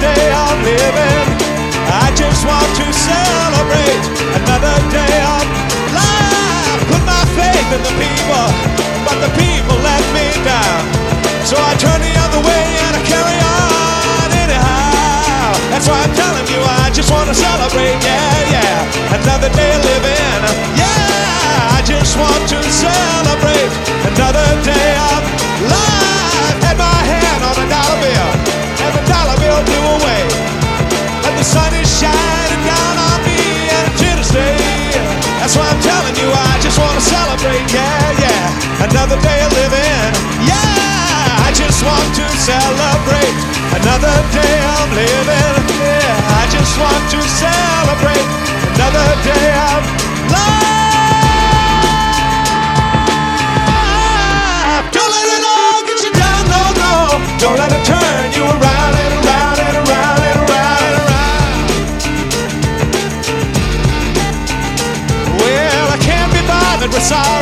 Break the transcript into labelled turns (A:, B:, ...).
A: day I'm living. I just want to celebrate another day of life. Put my faith in the people, but the people let me down. So I turn the other way and I carry on anyhow. That's why I'm telling you I just want to celebrate, yeah, yeah. Another day living, yeah. I just want to celebrate another day of life. Had my hand on a dollar bill, and the dollar bill blew away. But the sun is shining down on me and it's here to stay. That's why I'm telling you I just want to celebrate, yeah, yeah. Another day of living, yeah. I just want to celebrate another day of living, yeah. I just want to celebrate another day of life. Don't let it all get you down, no, no. Don't let it turn you around and around and around and around and around. Well, I can't be bothered with sorrow.